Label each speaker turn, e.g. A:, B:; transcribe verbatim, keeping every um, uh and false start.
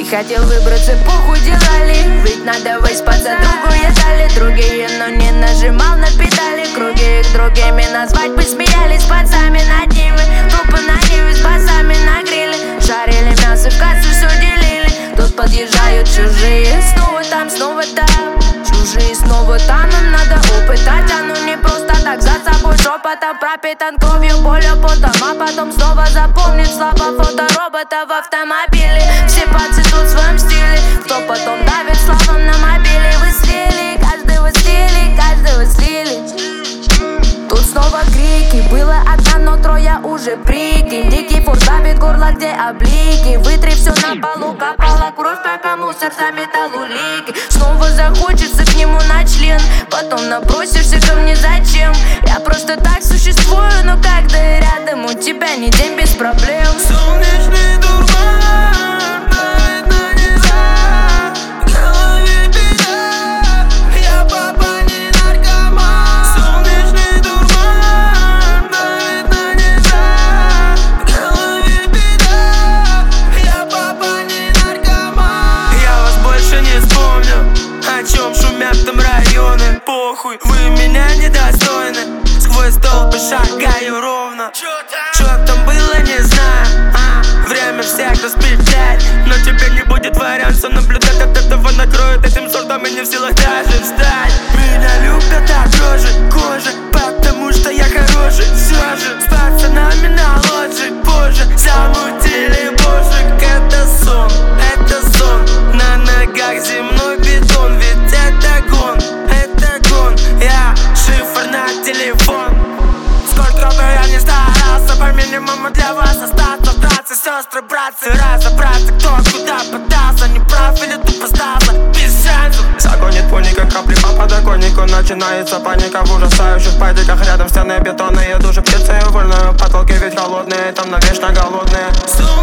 A: хотел выбраться, похуй делали. Ведь надо выспаться, другую дали. Другие, но не нажимал на педали. Круги их другими назвать бы смеялись. Пацами над ними, тупо на ниве с басами на гриле. Жарили мясо, в кассу все делили. Тут подъезжают чужие, снова там, снова там. Чужие снова там, нам надо упытать. Оно не просто так, за собой шепотом пропитан кровью, болью, потом. А потом снова запомнит слова фоторобота в автомобиле. Все пацы тут в своем стиле. Кто потом давит словом на мобиле. Вы слили, каждого слили, каждого слили. Тут снова крики, было одна, но трое уже прикинь. Дикий фур давит горло, где облики. Вытри все на полу, капала кровь, пока мусор заметал улики. Снова захочется к нему на член, потом набросишься ко мне зачем? Я просто так существую, но когда я рядом, у тебя не день без проблем.
B: Солнечный дурман давит на небеса, в голове беда, я папа не наркоман. Солнечный дурман давит на небеса, в голове беда, я папа не наркоман. Я вас больше не вспомню, о чем шумят там районы. Похуй, вы меня недостойны. Сквозь толпы шагаю ровно. Чё там было, не знаю, а, время всех распределять. Но тебе не будет варианта наблюдать. От этого накроет этим сортом и не в силах даже встать. Меня любят от рожи кожи, потому что я хороший. Все же с пацанами на лоджии позже замутили божик. Это сон, это сон, на ногах земной бетон. Ведь это гон, это гон, я шифр на телефон. Сколько бы я ни старался, по минимуму для вас остаться. Братцы, сестры, братцы, разобраться, кто куда пытался. Не прав или тупо сдался, без шансов.
C: Загонит пули, как капли по подоконнику. Начинается паника в ужасающих падиках. Рядом стены бетонные, души птицы вольную. Потолки ведь холодные, там навечно голодные.